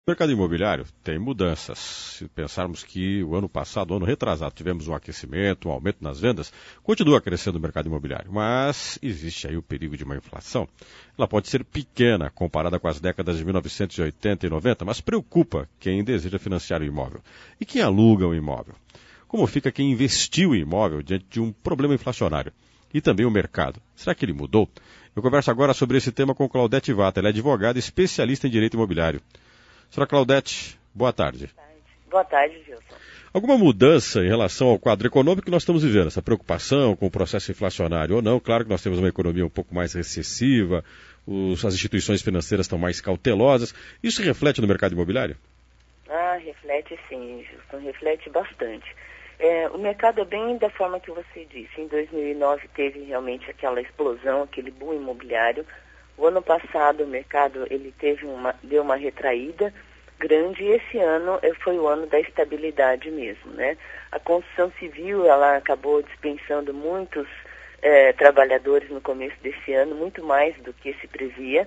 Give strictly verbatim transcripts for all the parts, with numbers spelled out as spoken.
O mercado imobiliário tem mudanças. Se pensarmos que o ano passado, o ano retrasado, tivemos um aquecimento, um aumento nas vendas, continua crescendo o mercado imobiliário. Mas existe aí o perigo de uma inflação. Ela pode ser pequena comparada com as décadas de mil novecentos e oitenta e noventa, mas preocupa quem deseja financiar o imóvel. E quem aluga o imóvel? Como fica quem investiu em imóvel diante de um problema inflacionário? E também o mercado. Será que ele mudou? Eu converso agora sobre esse tema com Claudete Vata. Ela é advogada e especialista em direito imobiliário. Senhora Claudete, boa tarde. Boa tarde, boa tarde, Gilson. Alguma mudança em relação ao quadro econômico que nós estamos vivendo? Essa preocupação com o processo inflacionário ou não? Claro que nós temos uma economia um pouco mais recessiva, os, as instituições financeiras estão mais cautelosas. Isso reflete no mercado imobiliário? Ah, reflete sim, Gilson, reflete bastante. É, o mercado é bem da forma que você disse. Em dois mil e nove teve realmente aquela explosão, aquele boom imobiliário. O ano passado o mercado ele teve uma, deu uma retraída grande e esse ano foi o ano da estabilidade mesmo, né? A construção civil ela acabou dispensando muitos eh, trabalhadores no começo desse ano, muito mais do que se previa,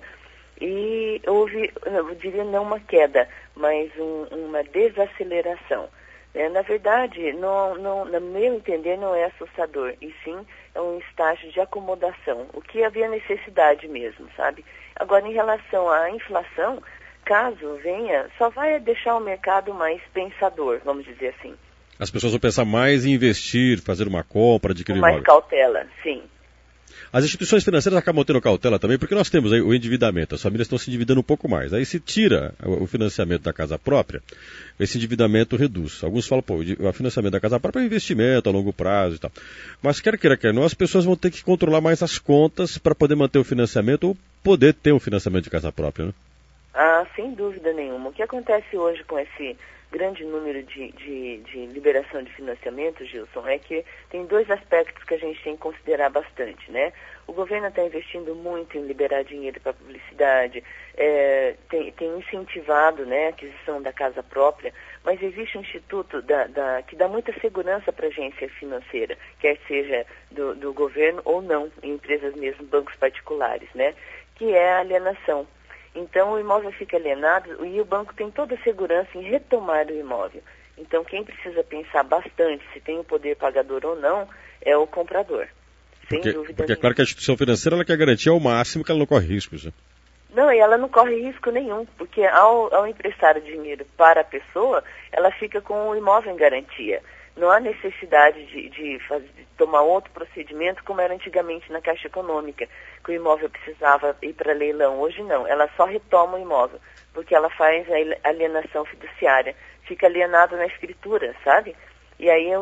e houve, eu diria não uma queda, mas um, uma desaceleração. É, na verdade, não, não, no meu entender, não é assustador, e sim é um estágio de acomodação, o que havia necessidade mesmo, sabe? Agora, em relação à inflação, caso venha, só vai deixar o mercado mais pensador, vamos dizer assim. As pessoas vão pensar mais em investir, fazer uma compra, adquirir com mais imóvel. cautela, sim. As instituições financeiras acabam tendo cautela também, porque nós temos aí o endividamento, as famílias estão se endividando um pouco mais. Aí se tira o financiamento da casa própria, esse endividamento reduz. Alguns falam, pô, o financiamento da casa própria é um investimento a longo prazo e tal. Mas quer queira, quer não, as pessoas vão ter que controlar mais as contas para poder manter o financiamento ou poder ter um financiamento de casa própria, né? Ah, sem dúvida nenhuma. O que acontece hoje com esse grande número de, de, de liberação de financiamento, Gilson, é que tem dois aspectos que a gente tem que considerar bastante, né? O governo está investindo muito em liberar dinheiro para publicidade, é, tem, tem incentivado, né, a aquisição da casa própria, mas existe um instituto da, da, que dá muita segurança para a agência financeira, quer seja do, do governo ou não, em empresas mesmo, bancos particulares, né? Que é a alienação. Então, o imóvel fica alienado e o banco tem toda a segurança em retomar o imóvel. Então, quem precisa pensar bastante se tem o poder pagador ou não é o comprador. Sem Porque, dúvida porque é nenhuma. claro que a instituição financeira ela quer garantir ao máximo que ela não corre riscos, né? Não, e ela não corre risco nenhum, porque ao, ao emprestar o dinheiro para a pessoa, ela fica com o imóvel em garantia. Não há necessidade de, de, fazer, de tomar outro procedimento como era antigamente na Caixa Econômica, que o imóvel precisava ir para leilão. Hoje não, ela só retoma o imóvel, porque ela faz a alienação fiduciária. Fica alienado na escritura, sabe? E aí o,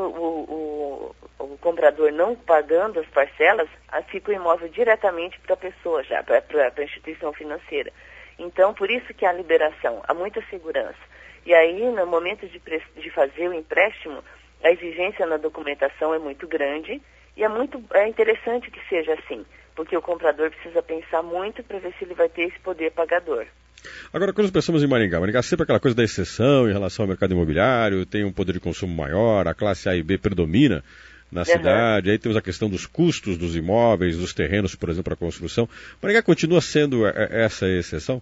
o, o, o comprador não pagando as parcelas, fica o imóvel diretamente para a pessoa já, para a instituição financeira. Então, por isso que há liberação, há muita segurança. E aí, no momento de, de fazer o empréstimo, a exigência na documentação é muito grande e é muito é interessante que seja assim, porque o comprador precisa pensar muito para ver se ele vai ter esse poder pagador. Agora, quando nós pensamos em Maringá, Maringá é sempre aquela coisa da exceção em relação ao mercado imobiliário, tem um poder de consumo maior, a classe A e B predomina na uhum. cidade, aí temos a questão dos custos dos imóveis, dos terrenos, por exemplo, para a construção. Maringá continua sendo essa exceção?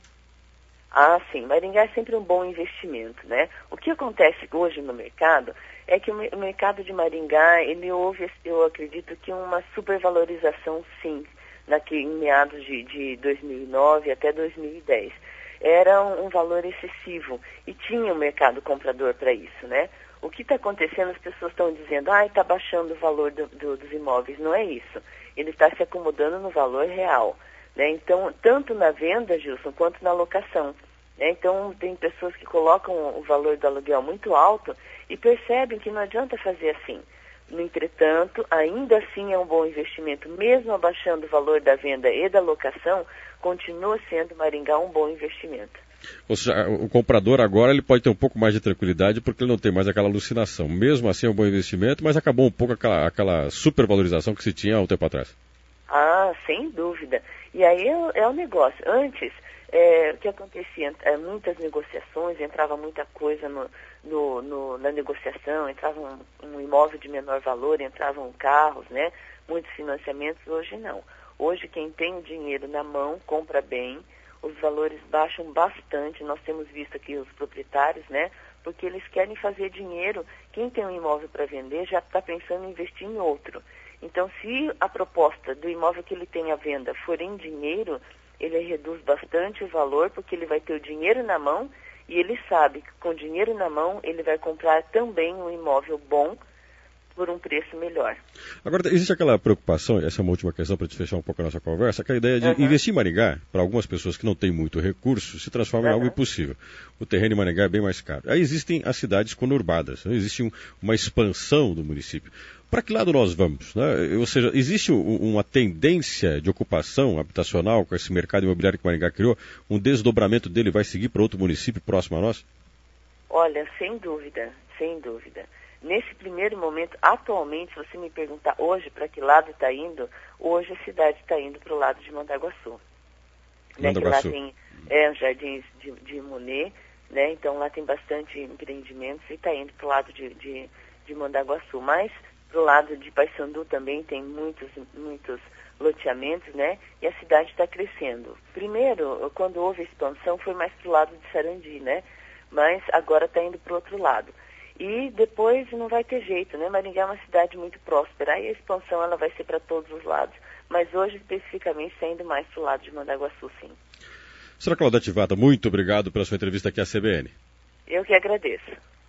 Ah, sim. Maringá é sempre um bom investimento, né? O que acontece hoje no mercado é que o mercado de Maringá, ele houve, eu acredito que uma supervalorização, sim, naqui, em meados de, de dois mil e nove até dois mil e dez. Era um, um valor excessivo e tinha um mercado comprador para isso, né? O que está acontecendo, as pessoas estão dizendo, ah, está baixando o valor do, do, dos imóveis. Não é isso. Ele está se acomodando no valor real, né? Então, tanto na venda, Gilson, quanto na locação. Né? Então, tem pessoas que colocam o valor do aluguel muito alto e percebem que não adianta fazer assim. No entretanto, ainda assim é um bom investimento, mesmo abaixando o valor da venda e da locação, continua sendo Maringá um bom investimento. Ou seja, o comprador agora ele pode ter um pouco mais de tranquilidade porque ele não tem mais aquela alucinação. Mesmo assim é um bom investimento, mas acabou um pouco aquela, aquela supervalorização que se tinha há um tempo atrás. Ah, sem dúvida. E aí é, é o negócio. Antes, é, o que acontecia? É, muitas negociações, entrava muita coisa no, no, no, na negociação, entrava um, um imóvel de menor valor, entravam carros, né? Muitos financiamentos. Hoje não. Hoje quem tem o dinheiro na mão compra bem, os valores baixam bastante. Nós temos visto aqui os proprietários, né? Porque eles querem fazer dinheiro. Quem tem um imóvel para vender já está pensando em investir em outro. Então, se a proposta do imóvel que ele tem à venda for em dinheiro, ele reduz bastante o valor, porque ele vai ter o dinheiro na mão e ele sabe que com dinheiro na mão ele vai comprar também um imóvel bom por um preço melhor. Agora, existe aquela preocupação, essa é uma última questão para te fechar um pouco a nossa conversa, aquela ideia de uhum. investir em Maringá, para algumas pessoas que não têm muito recurso, se transforma uhum. em algo impossível. O terreno em Maringá é bem mais caro. Aí existem as cidades conurbadas, né? Existe um, uma expansão do município. Para que lado nós vamos? Né? Ou seja, existe um, uma tendência de ocupação habitacional com esse mercado imobiliário que Maringá criou? Um desdobramento dele vai seguir para outro município próximo a nós? Olha, sem dúvida, sem dúvida. Nesse primeiro momento, atualmente, se você me perguntar hoje para que lado está indo, hoje a cidade está indo para o lado de Mandaguaçu. Né, que lá tem é, os jardins de, de Monet, né? Então lá tem bastante empreendimentos e está indo para o lado de, de, de Mandaguaçu. Mas para o lado de Paissandu também tem muitos, muitos loteamentos, né? E a cidade está crescendo. Primeiro, quando houve a expansão, foi mais para o lado de Sarandi, né? Mas agora está indo para o outro lado. E depois não vai ter jeito, né? Maringá é uma cidade muito próspera, aí a expansão ela vai ser para todos os lados. Mas hoje, especificamente, está indo mais para o lado de Mandaguaçu, sim. Senhora Claudete Vata, muito obrigado pela sua entrevista aqui à C B N. Eu que agradeço.